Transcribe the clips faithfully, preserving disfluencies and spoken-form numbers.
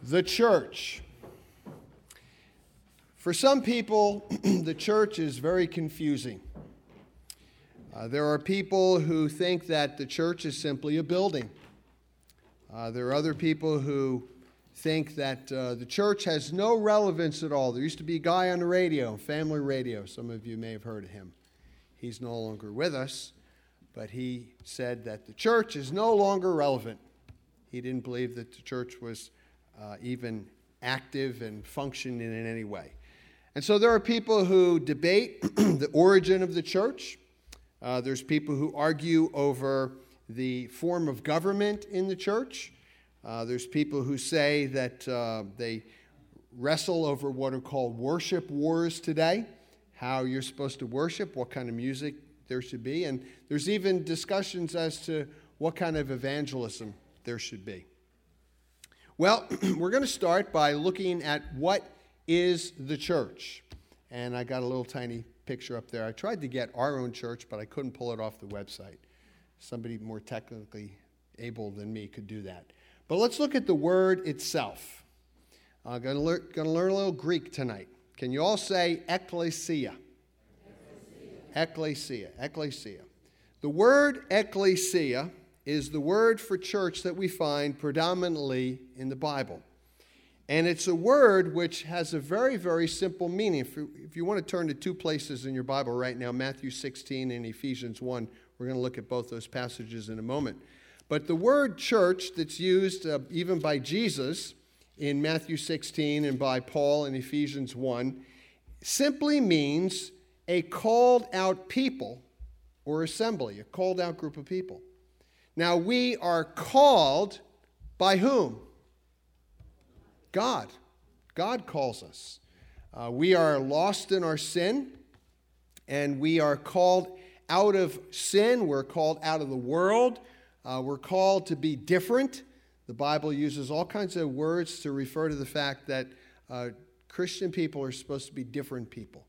The church. For some people, the church is very confusing. Uh, there are people who think that the church is simply a building. Uh, there are other people who think that uh, the church has no relevance at all. There used to be a guy on the radio, family radio. Some of you may have heard of him. He's no longer with us, but he said that the church is no longer relevant. He didn't believe that the church was uh, even active and functioning in any way. And so there are people who debate the origin of the church. Uh, there's people who argue over the form of government in the church. Uh, there's people who say that uh, they wrestle over what are called worship wars today, how you're supposed to worship, what kind of music there should be. And there's even discussions as to what kind of evangelism there should be. Well, we're going to start by looking at what is the church. And I got a little tiny picture up there. I tried to get our own church, but I couldn't pull it off the website. Somebody more technically able than me could do that. But let's look at the word itself. I'm going to learn, going to learn a little Greek tonight. Can you all say ekklesia? Ekklesia. Ekklesia. Ekklesia. The word ekklesia is the word for church that we find predominantly in the Bible. And it's a word which has a very, very simple meaning. If you, if you want to turn to two places in your Bible right now, Matthew sixteen and Ephesians one, we're going to look at both those passages in a moment. But the word church that's used uh, even by Jesus in Matthew sixteen and by Paul in Ephesians one simply means a called out people or assembly, a called out group of people. Now, we are called by whom? God. God calls us. Uh, we are lost in our sin, and we are called out of sin. We're called out of the world. Uh, we're called to be different. The Bible uses all kinds of words to refer to the fact that uh, Christian people are supposed to be different people.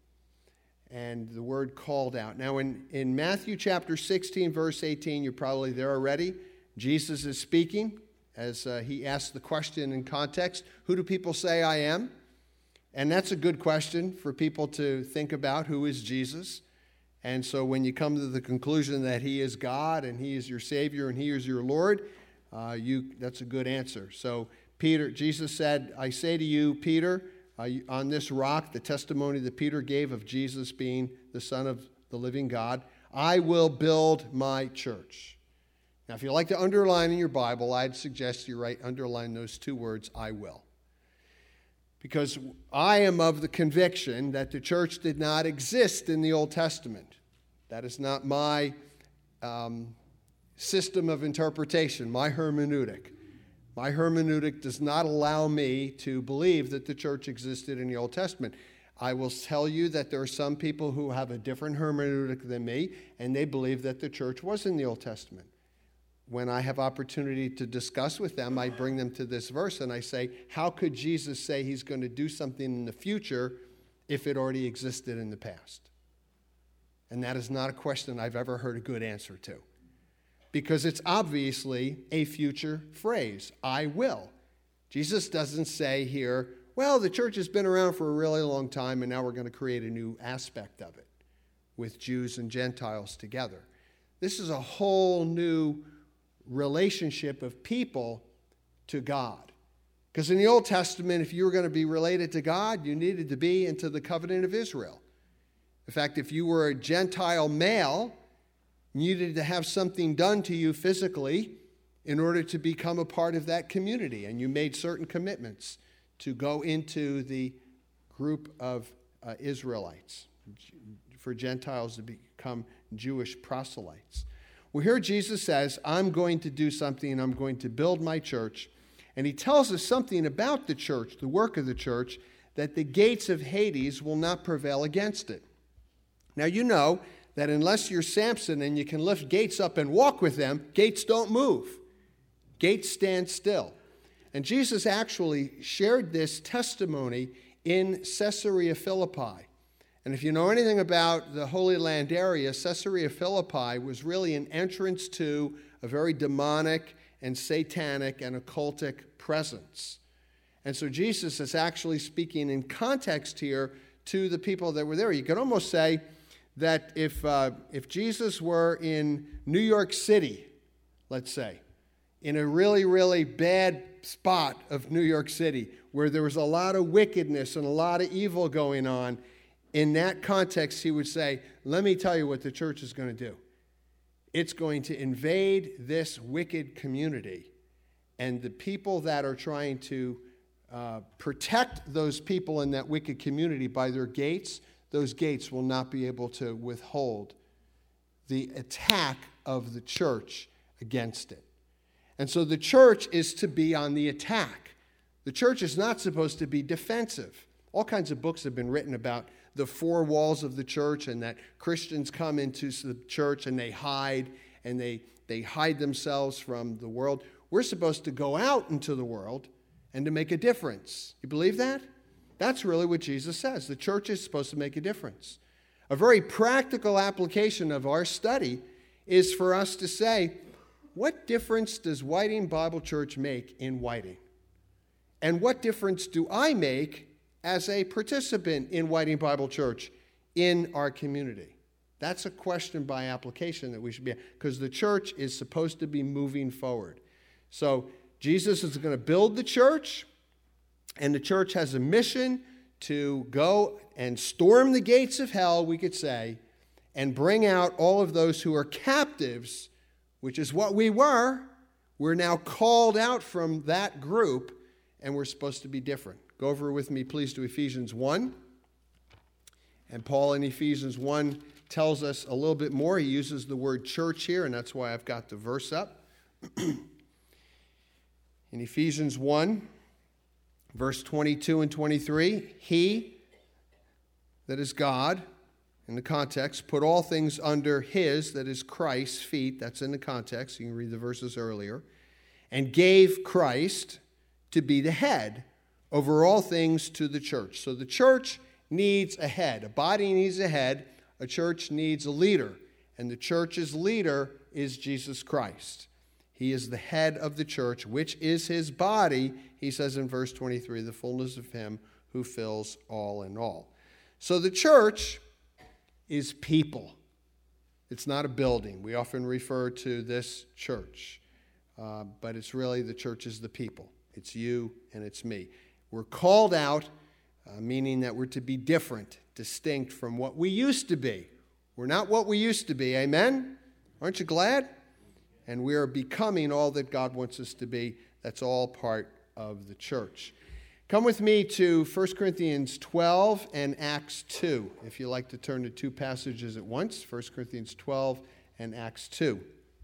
And the word called out. Now, in, in Matthew chapter sixteen, verse eighteen, you're probably there already. Jesus is speaking as uh, he asks the question in context, who do people say I am? And that's a good question for people to think about, who is Jesus? And so when you come to the conclusion that he is God and he is your Savior and he is your Lord, uh, you that's a good answer. So Peter, Jesus said, I say to you, Peter, uh, on this rock, the testimony that Peter gave of Jesus being the Son of the living God, I will build my church. Now, if you like to underline in your Bible, I'd suggest you write, underline those two words, I will. Because I am of the conviction that the church did not exist in the Old Testament. That is not my um, system of interpretation, my hermeneutic. My hermeneutic does not allow me to believe that the church existed in the Old Testament. I will tell you that there are some people who have a different hermeneutic than me, and they believe that the church was in the Old Testament. When I have opportunity to discuss with them, I bring them to this verse and I say, how could Jesus say he's going to do something in the future if it already existed in the past? And that is not a question I've ever heard a good answer to. Because it's obviously a future phrase, I will. Jesus doesn't say here, well, the church has been around for a really long time and now we're going to create a new aspect of it with Jews and Gentiles together. This is a whole new relationship of people to God. Because in the Old Testament, if you were going to be related to God, you needed to be into the covenant of Israel. In fact, if you were a Gentile male, you needed to have something done to you physically in order to become a part of that community. And you made certain commitments to go into the group of uh, Israelites, for Gentiles to become Jewish proselytes. Well, here Jesus says, I'm going to do something, I'm going to build my church. And he tells us something about the church, the work of the church, that the gates of Hades will not prevail against it. Now, you know that unless you're Samson and you can lift gates up and walk with them, gates don't move. Gates stand still. And Jesus actually shared this testimony in Caesarea Philippi. And if you know anything about the Holy Land area, Caesarea Philippi was really an entrance to a very demonic and satanic and occultic presence. And so Jesus is actually speaking in context here to the people that were there. You could almost say that if, uh, if Jesus were in New York City, let's say, in a really, really bad spot of New York City, where there was a lot of wickedness and a lot of evil going on, in that context, he would say, let me tell you what the church is going to do. It's going to invade this wicked community, and the people that are trying to uh, protect those people in that wicked community by their gates, those gates will not be able to withhold the attack of the church against it. And so the church is to be on the attack. The church is not supposed to be defensive. All kinds of books have been written about the four walls of the church, and that Christians come into the church and they hide, and they, they hide themselves from the world. We're supposed to go out into the world and to make a difference. You believe that? That's really what Jesus says. The church is supposed to make a difference. A very practical application of our study is for us to say, what difference does Whiting Bible Church make in Whiting? And what difference do I make as a participant in Whiting Bible Church in our community? That's a question by application that we should be, because the church is supposed to be moving forward. So Jesus is going to build the church, and the church has a mission to go and storm the gates of hell, we could say, and bring out all of those who are captives, which is what we were. We're now called out from that group, and we're supposed to be different. Go over with me, please, to Ephesians one. And Paul in Ephesians one tells us a little bit more. He uses the word church here, and that's why I've got the verse up. In Ephesians one, verse twenty-two and twenty-three, he, that is God, in the context, put all things under his, that is Christ's feet. That's in the context. You can read the verses earlier. And gave Christ to be the head over all things to the church. So the church needs a head. A body needs a head. A church needs a leader. And the church's leader is Jesus Christ. He is the head of the church, which is his body, he says in verse twenty-three, the fullness of him who fills all in all. So the church is people. It's not a building. We often refer to this church, uh, but it's really the church is the people. It's you and it's me. We're called out, uh, meaning that we're to be different, distinct from what we used to be. We're not what we used to be, amen? Aren't you glad? And we are becoming all that God wants us to be. That's all part of the church. Come with me to First Corinthians twelve and Acts two, if you like to turn to two passages at once, First Corinthians twelve and Acts two.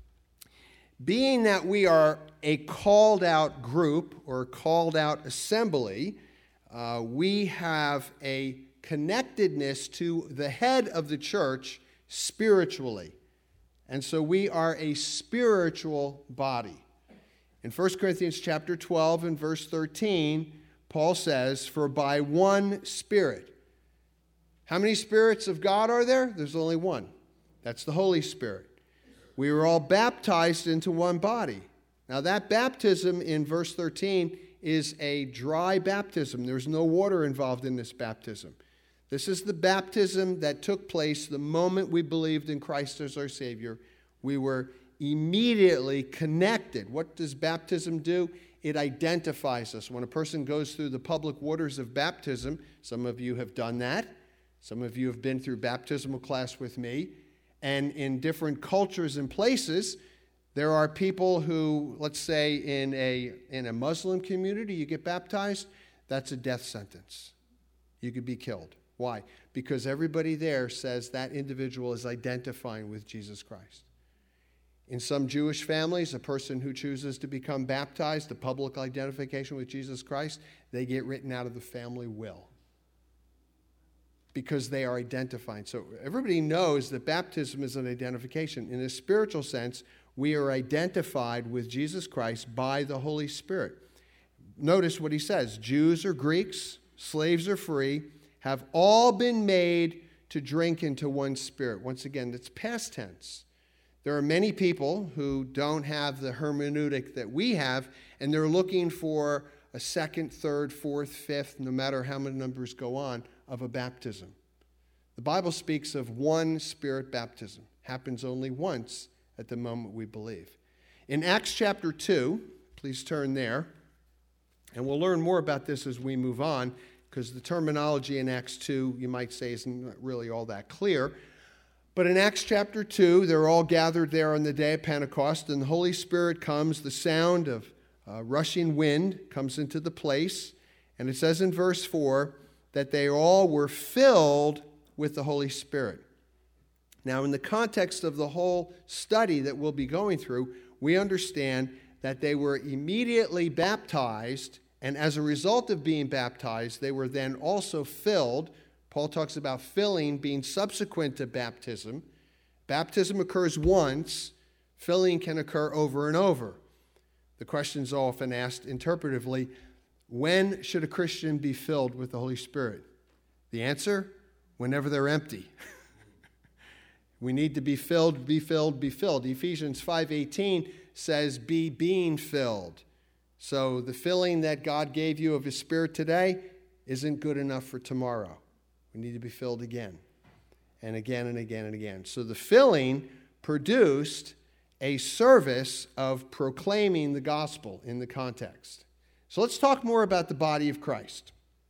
Being that we are a called out group or called out assembly, uh, we have a connectedness to the head of the church spiritually. And so we are a spiritual body. In First Corinthians chapter twelve and verse thirteen, Paul says, for by one Spirit. How many spirits of God are there? There's only one. That's the Holy Spirit. We were all baptized into one body. Now that baptism in verse thirteen is a dry baptism. There's no water involved in this baptism. This is the baptism that took place the moment we believed in Christ as our Savior. We were immediately connected. What does baptism do? It identifies us. When a person goes through the public waters of baptism, some of you have done that. Some of you have been through baptismal class with me. And in different cultures and places, there are people who, let's say in a, in a Muslim community, you get baptized, that's a death sentence. You could be killed. Why? Because everybody there says that individual is identifying with Jesus Christ. In some Jewish families, a person who chooses to become baptized, the public identification with Jesus Christ, they get written out of the family will because they are identifying. So everybody knows that baptism is an identification. In a spiritual sense, we are identified with Jesus Christ by the Holy Spirit. Notice what he says. Jews or Greeks, slaves or free, have all been made to drink into one Spirit. Once again, it's past tense. There are many people who don't have the hermeneutic that we have, and they're looking for a second, third, fourth, fifth, no matter how many numbers go on, of a baptism. The Bible speaks of one Spirit baptism. Happens only once at the moment we believe. In Acts chapter two, please turn there, and we'll learn more about this as we move on, because the terminology in Acts two, you might say, isn't really all that clear. But in Acts chapter two, they're all gathered there on the day of Pentecost, and the Holy Spirit comes, the sound of uh, rushing wind comes into the place, and it says in verse four that they all were filled with the Holy Spirit. Now, in the context of the whole study that we'll be going through, we understand that they were immediately baptized, and as a result of being baptized, they were then also filled. Paul talks about filling being subsequent to baptism. Baptism occurs once. Filling can occur over and over. The question is often asked interpretively, when should a Christian be filled with the Holy Spirit? The answer, whenever they're empty. We need to be filled, be filled, be filled. Ephesians five eighteen says, be being filled. So the filling that God gave you of His Spirit today isn't good enough for tomorrow. We need to be filled again and again and again and again. So the filling produced a service of proclaiming the gospel in the context. So let's talk more about the body of Christ.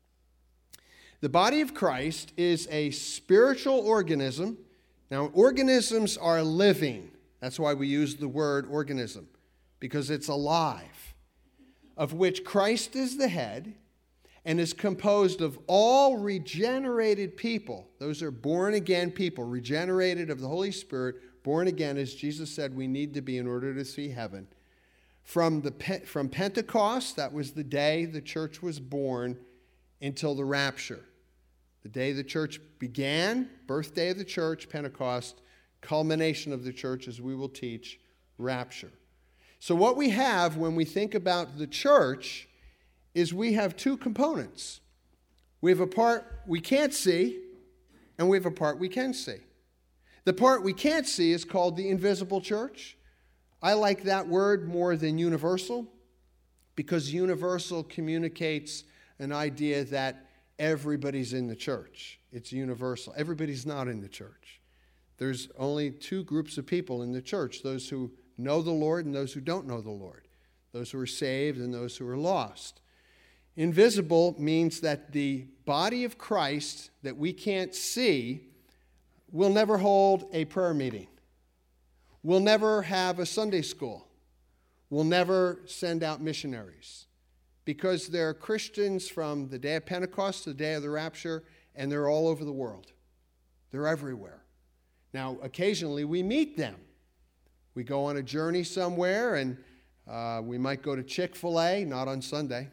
The body of Christ is a spiritual organism. Now, organisms are living. That's why we use the word organism, because it's alive, of which Christ is the head, and is composed of all regenerated people. Those are born-again people, regenerated of the Holy Spirit, born again, as Jesus said we need to be in order to see heaven. From, the, from Pentecost, that was the day the church was born, until the rapture. The day the church began, birthday of the church, Pentecost, culmination of the church, as we will teach, rapture. So what we have when we think about the church is we have two components. We have a part we can't see, and we have a part we can see. The part we can't see is called the invisible church. I like that word more than universal, because universal communicates an idea that everybody's in the church. It's universal. Everybody's not in the church. There's only two groups of people in the church, those who know the Lord and those who don't know the Lord, those who are saved and those who are lost. Invisible means that the body of Christ that we can't see will never hold a prayer meeting, will never have a Sunday school, will never send out missionaries, because they're Christians from the day of Pentecost to the day of the rapture, and they're all over the world. They're everywhere. Now, occasionally we meet them. We go on a journey somewhere, and uh, we might go to Chick-fil-A, not on Sunday,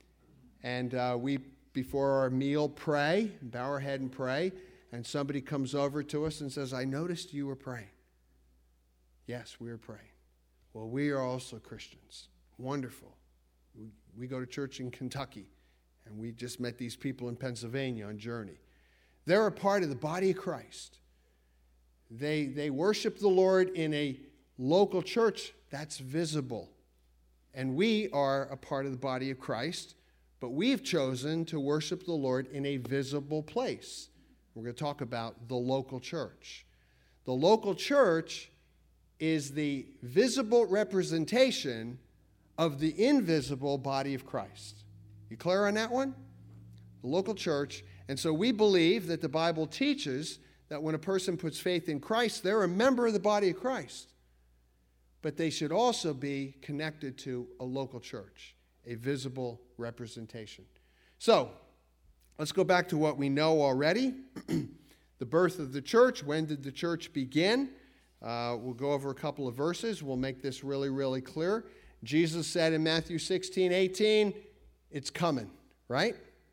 and uh, we, before our meal, pray, bow our head and pray, and somebody comes over to us and says, I noticed you were praying. Yes, we were praying. Well, we are also Christians. Wonderful. We, we go to church in Kentucky, and we just met these people in Pennsylvania on journey. They're a part of the body of Christ. They, they worship the Lord in a local church that's visible. And we are a part of the body of Christ, but we've chosen to worship the Lord in a visible place. We're going to talk about the local church. The local church is the visible representation of the invisible body of Christ. You clear on that one? The local church. And so we believe that the Bible teaches that when a person puts faith in Christ, they're a member of the body of Christ. But they should also be connected to a local church, a visible representation. So, let's go back to what we know already. The birth of the church. When did the church begin? Uh, we'll go over a couple of verses. We'll make this really, really clear. Jesus said in Matthew sixteen eighteen, it's coming, right?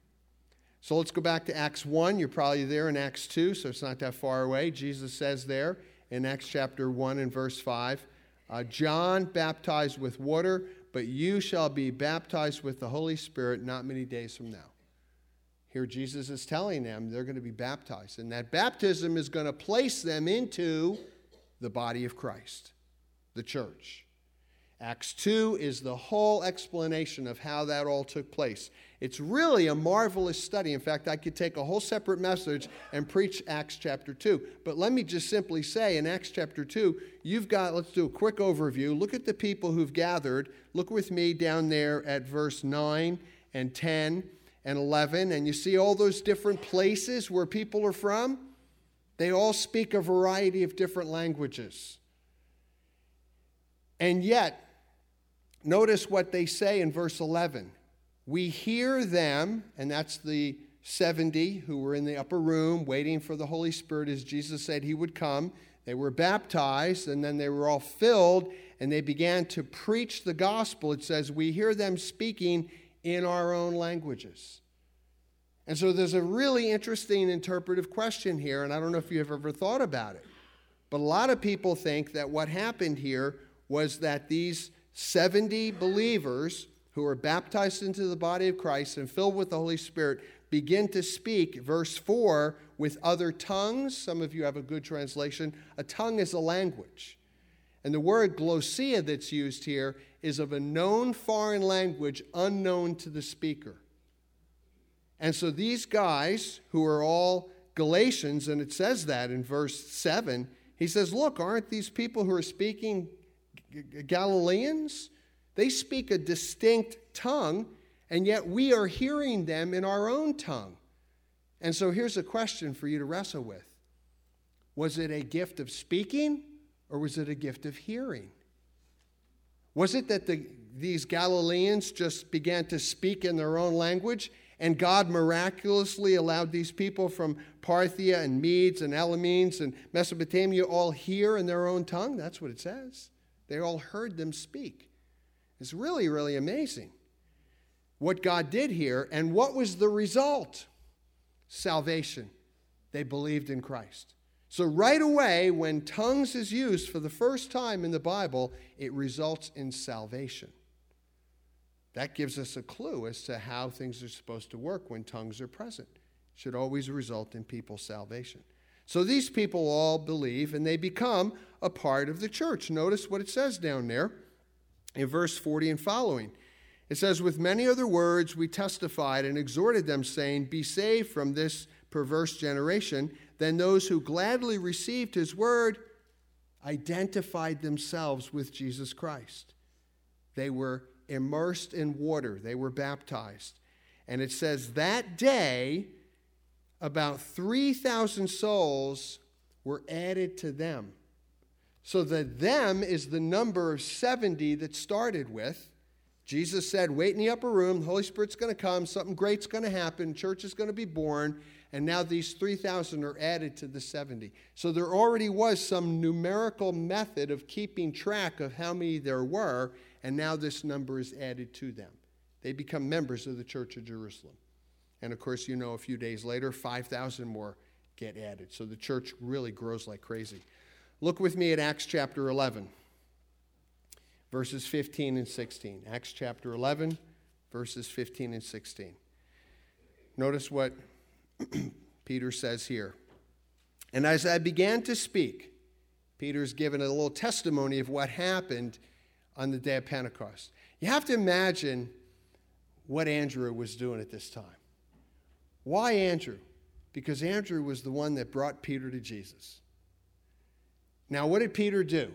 So let's go back to Acts one. You're probably there in Acts two, so it's not that far away. Jesus says there in Acts chapter one and verse five, uh, John baptized with water, but you shall be baptized with the Holy Spirit not many days from now. Here Jesus is telling them they're going to be baptized, and that baptism is going to place them into the body of Christ, the church. Acts two is the whole explanation of how that all took place. It's really a marvelous study. In fact, I could take a whole separate message and preach Acts chapter two. But let me just simply say, in Acts chapter two, you've got, let's do a quick overview. Look at the people who've gathered. Look with me down there at verse nine and ten and eleven. And you see all those different places where people are from? They all speak a variety of different languages. And yet, notice what they say in verse eleven. We hear them, and that's the seventy who were in the upper room waiting for the Holy Spirit as Jesus said he would come. They were baptized, and then they were all filled, and they began to preach the gospel. It says, we hear them speaking in our own languages. And so there's a really interesting interpretive question here, and I don't know if you've ever thought about it. But a lot of people think that what happened here was that these seventy believers who are baptized into the body of Christ and filled with the Holy Spirit begin to speak, verse four, with other tongues. Some of you have a good translation. A tongue is a language. And the word glossia that's used here is of a known foreign language unknown to the speaker. And so these guys, who are all Galatians, and it says that in verse seven, he says, look, aren't these people who are speaking Galileans? They speak a distinct tongue, and yet we are hearing them in our own tongue. And so here's a question for you to wrestle with. Was it a gift of speaking, or was it a gift of hearing? Was it that the, these Galileans just began to speak in their own language, and God miraculously allowed these people from Parthia and Medes and Elamines and Mesopotamia all hear in their own tongue? That's what it says. They all heard them speak. It's really, really amazing what God did here. And what was the result? Salvation. They believed in Christ. So right away, when tongues is used for the first time in the Bible, it results in salvation. That gives us a clue as to how things are supposed to work when tongues are present. It should always result in people's salvation. So these people all believe, and they become a part of the church. Notice what it says down there in verse forty and following. It says, with many other words we testified and exhorted them, saying, be saved from this perverse generation. Then those who gladly received his word identified themselves with Jesus Christ. They were immersed in water. They were baptized. And it says that day, about three thousand souls were added to them. So the them is the number of seventy that started with. Jesus said, wait in the upper room. The Holy Spirit's going to come. Something great's going to happen. Church is going to be born. And now these three thousand are added to the seventy. So there already was some numerical method of keeping track of how many there were. And now this number is added to them. They become members of the Church of Jerusalem. And of course, you know, a few days later, five thousand more get added. So the church really grows like crazy. Look with me at Acts chapter eleven, verses fifteen and sixteen. Acts chapter eleven, verses fifteen and sixteen. Notice what Peter says here. And as I began to speak, Peter's given a little testimony of what happened on the day of Pentecost. You have to imagine what Andrew was doing at this time. Why Andrew? Because Andrew was the one that brought Peter to Jesus. Now, what did Peter do?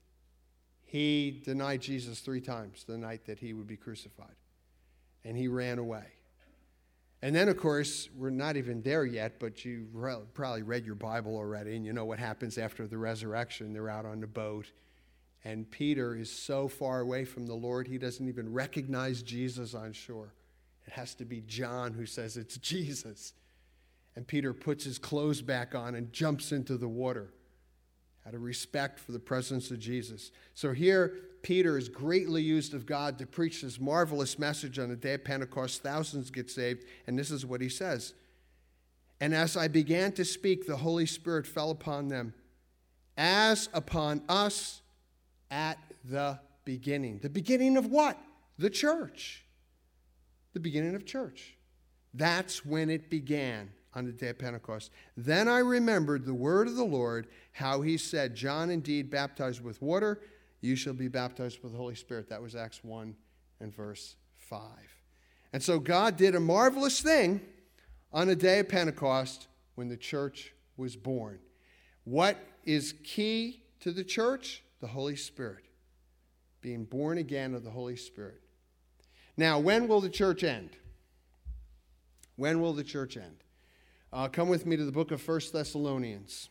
He denied Jesus three times the night that he would be crucified. And he ran away. And then, of course, we're not even there yet, but you probably read your Bible already, and you know what happens after the resurrection. They're out on the boat, and Peter is so far away from the Lord, he doesn't even recognize Jesus on shore. It has to be John who says it's Jesus. And Peter puts his clothes back on and jumps into the water out of respect for the presence of Jesus. So here, Peter is greatly used of God to preach this marvelous message on the day of Pentecost. Thousands get saved, and this is what he says. And as I began to speak, the Holy Spirit fell upon them, as upon us at the beginning. The beginning of what? The church. The beginning of church. That's when it began. On the day of Pentecost. Then I remembered the word of the Lord, how he said, John indeed baptized with water, you shall be baptized with the Holy Spirit. That was Acts one and verse five. And so God did a marvelous thing on the day of Pentecost when the church was born. What is key to the church? The Holy Spirit. Being born again of the Holy Spirit. Now, when will the church end? When will the church end? Uh, come with me to the book of First Thessalonians.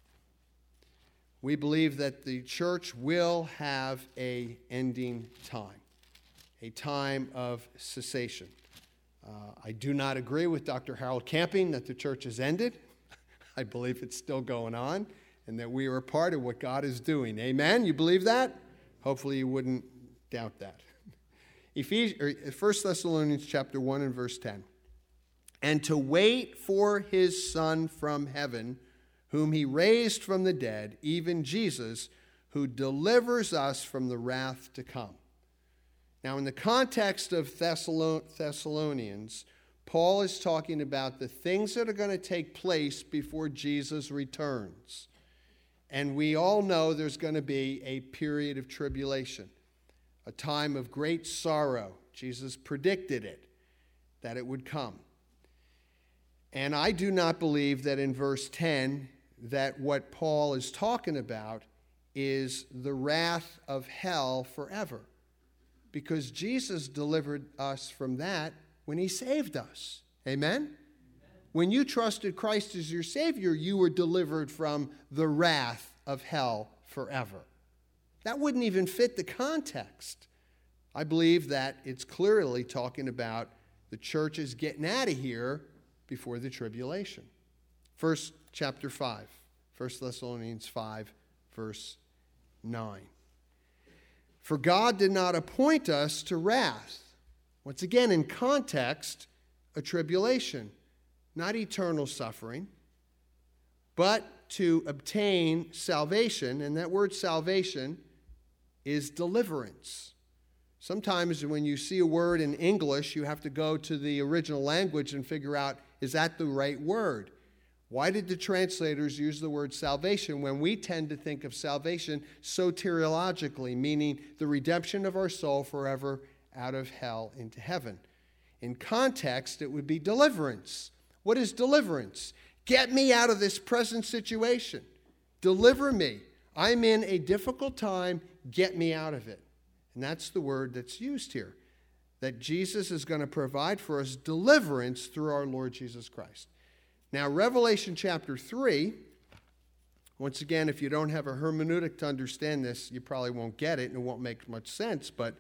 We believe that the church will have an ending time, a time of cessation. Uh, I do not agree with Doctor Harold Camping that the church has ended. I believe it's still going on and that we are a part of what God is doing. Amen? You believe that? Hopefully you wouldn't doubt that. Ephesians, First Thessalonians chapter one and verse ten. And to wait for his Son from heaven, whom he raised from the dead, even Jesus, who delivers us from the wrath to come. Now, in the context of Thessalonians, Paul is talking about the things that are going to take place before Jesus returns. And we all know there's going to be a period of tribulation, a time of great sorrow. Jesus predicted it, that it would come. And I do not believe that in verse ten that what Paul is talking about is the wrath of hell forever. Because Jesus delivered us from that when he saved us. Amen? Amen? When you trusted Christ as your Savior, you were delivered from the wrath of hell forever. That wouldn't even fit the context. I believe that it's clearly talking about the church is getting out of here before the tribulation. First chapter five, First Thessalonians five, verse nine. For God did not appoint us to wrath. Once again, in context, a tribulation, not eternal suffering, but to obtain salvation. And that word salvation is deliverance. Sometimes when you see a word in English, you have to go to the original language and figure out, is that the right word? Why did the translators use the word salvation when we tend to think of salvation soteriologically, meaning the redemption of our soul forever out of hell into heaven? In context, it would be deliverance. What is deliverance? Get me out of this present situation. Deliver me. I'm in a difficult time. Get me out of it. And that's the word that's used here, that Jesus is going to provide for us deliverance through our Lord Jesus Christ. Now, Revelation chapter three, once again, if you don't have a hermeneutic to understand this, you probably won't get it and it won't make much sense, but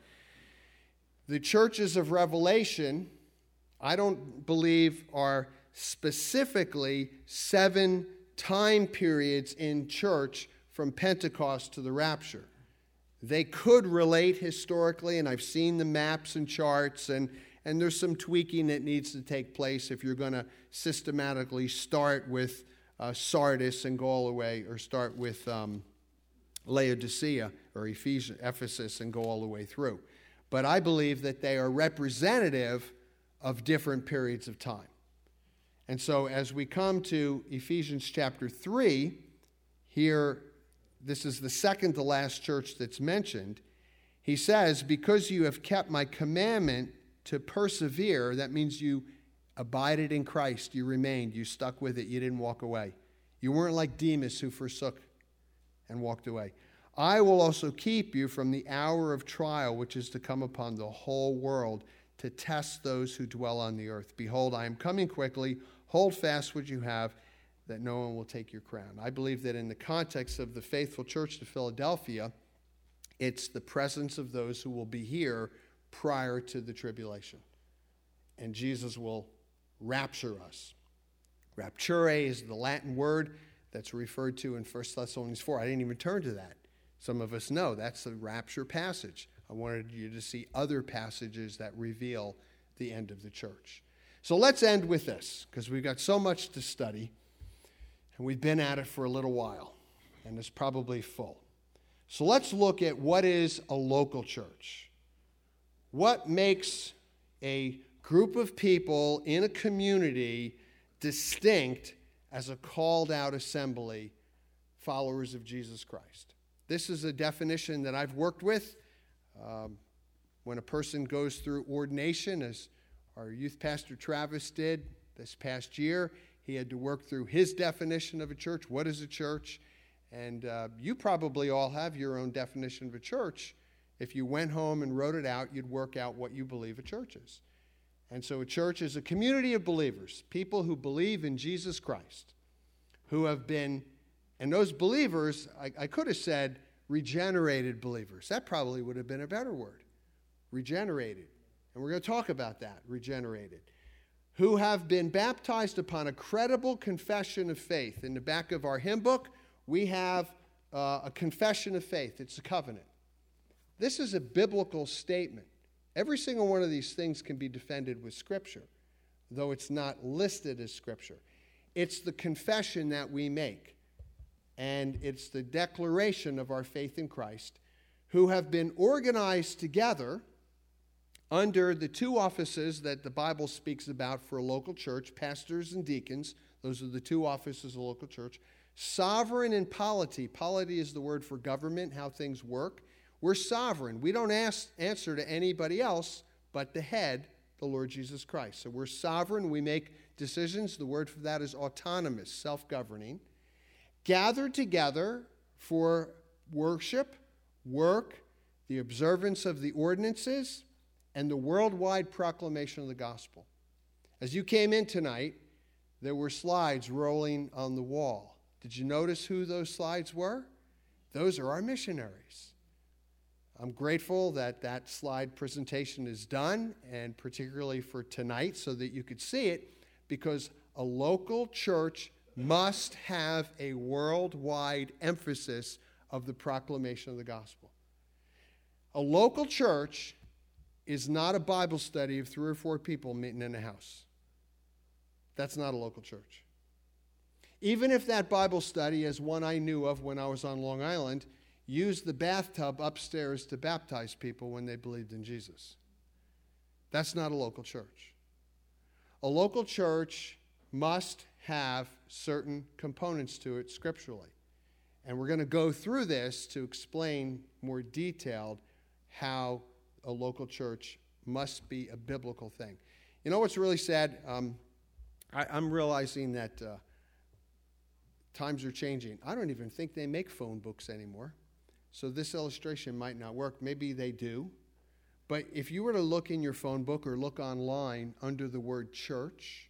the churches of Revelation, I don't believe are specifically seven time periods in church from Pentecost to the rapture. They could relate historically, and I've seen the maps and charts, and, and there's some tweaking that needs to take place if you're going to systematically start with uh, Sardis and go all the way, or start with um, Laodicea or Ephesus, Ephesus and go all the way through. But I believe that they are representative of different periods of time. And so as we come to Ephesians chapter three, here, this is the second to last church that's mentioned. He says, because you have kept my commandment to persevere, that means you abided in Christ, you remained, you stuck with it, you didn't walk away. You weren't like Demas who forsook and walked away. I will also keep you from the hour of trial which is to come upon the whole world to test those who dwell on the earth. Behold, I am coming quickly. Hold fast what you have, that no one will take your crown. I believe that in the context of the faithful church to Philadelphia, it's the presence of those who will be here prior to the tribulation. And Jesus will rapture us. Rapture is the Latin word that's referred to in First Thessalonians four. I didn't even turn to that. Some of us know that's the rapture passage. I wanted you to see other passages that reveal the end of the church. So let's end with this, because we've got so much to study, and we've been at it for a little while, and it's probably full. So let's look at what is a local church. What makes a group of people in a community distinct as a called out assembly, followers of Jesus Christ? This is a definition that I've worked with. Um, when a person goes through ordination, as our youth pastor Travis did this past year, he had to work through his definition of a church. What is a church? And uh, you probably all have your own definition of a church. If you went home and wrote it out, you'd work out what you believe a church is. And so a church is a community of believers, people who believe in Jesus Christ, who have been, and those believers, I, I could have said regenerated believers. That probably would have been a better word, regenerated. And we're going to talk about that, regenerated. Who have been baptized upon a credible confession of faith. In the back of our hymn book, we have uh, a confession of faith. It's a covenant. This is a biblical statement. Every single one of these things can be defended with Scripture, though it's not listed as Scripture. It's the confession that we make, and it's the declaration of our faith in Christ, who have been organized together under the two offices that the Bible speaks about for a local church, pastors and deacons. Those are the two offices of a local church. Sovereign and polity. Polity is the word for government, how things work. We're sovereign. We don't ask, answer to anybody else but the head, the Lord Jesus Christ. So we're sovereign. We make decisions. The word for that is autonomous, self-governing. Gathered together for worship, work, the observance of the ordinances, and the worldwide proclamation of the gospel. As you came in tonight, there were slides rolling on the wall. Did you notice who those slides were? Those are our missionaries. I'm grateful that that slide presentation is done, and particularly for tonight so that you could see it, because a local church must have a worldwide emphasis of the proclamation of the gospel. A local church is not a Bible study of three or four people meeting in a house. That's not a local church. Even if that Bible study, as one I knew of when I was on Long Island, used the bathtub upstairs to baptize people when they believed in Jesus. That's not a local church. A local church must have certain components to it scripturally. And we're going to go through this to explain more detailed how a local church must be a biblical thing. You know what's really sad? Um, I, I'm realizing that uh, times are changing. I don't even think they make phone books anymore. So this illustration might not work. Maybe they do. But if you were to look in your phone book or look online under the word church,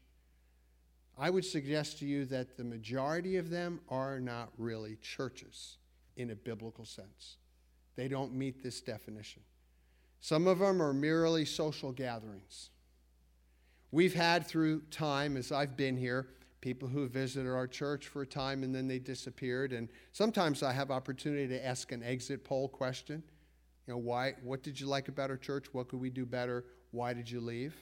I would suggest to you that the majority of them are not really churches in a biblical sense. They don't meet this definition. Some of them are merely social gatherings. We've had through time, as I've been here, people who visited our church for a time and then they disappeared. And sometimes I have opportunity to ask an exit poll question. You know, why? What did you like about our church? What could we do better? Why did you leave?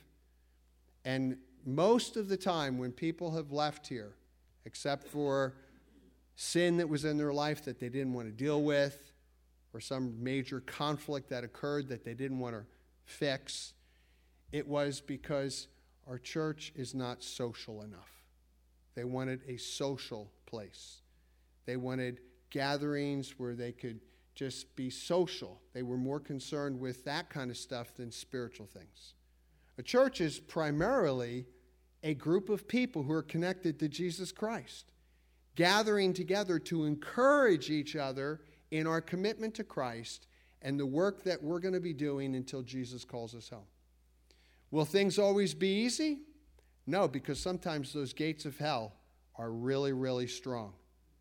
And most of the time when people have left here, except for sin that was in their life that they didn't want to deal with, or some major conflict that occurred that they didn't want to fix, it was because our church is not social enough. They wanted a social place. They wanted gatherings where they could just be social. They were more concerned with that kind of stuff than spiritual things. A church is primarily a group of people who are connected to Jesus Christ, gathering together to encourage each other in our commitment to Christ and the work that we're going to be doing until Jesus calls us home. Will things always be easy? No, because sometimes those gates of hell are really, really strong.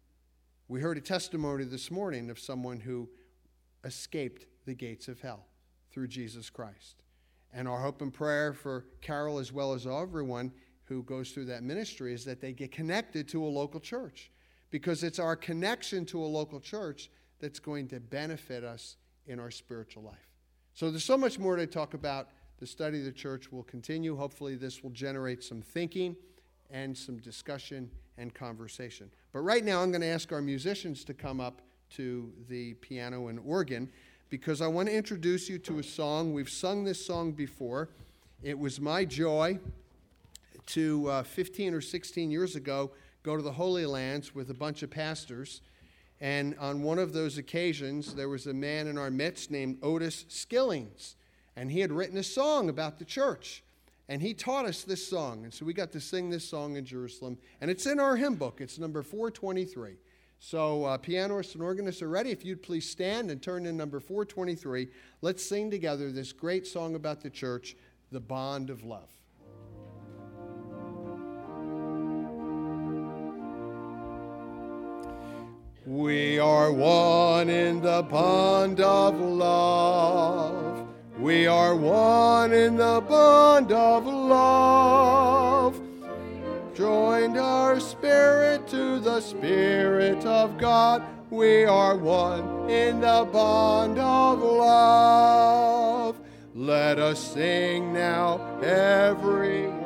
We heard a testimony this morning of someone who escaped the gates of hell through Jesus Christ. And our hope and prayer for Carol as well as everyone who goes through that ministry is that they get connected to a local church, because it's our connection to a local church that's going to benefit us in our spiritual life. So there's so much more to talk about. The study of the church will continue. Hopefully this will generate some thinking and some discussion and conversation. But right now I'm going to ask our musicians to come up to the piano and organ, because I want to introduce you to a song. We've sung this song before. It was my joy to uh, fifteen or sixteen years ago go to the Holy Lands with a bunch of pastors. And on one of those occasions, there was a man in our midst named Otis Skillings, and he had written a song about the church. And he taught us this song, and so we got to sing this song in Jerusalem. And it's in our hymn book. It's number four twenty-three. So uh, pianists and organists are ready. If you'd please stand and turn in number four twenty-three. Let's sing together this great song about the church, The Bond of Love. We are one in the bond of love. We are one in the bond of love. Joined our spirit to the Spirit of God. We are one in the bond of love. Let us sing now, every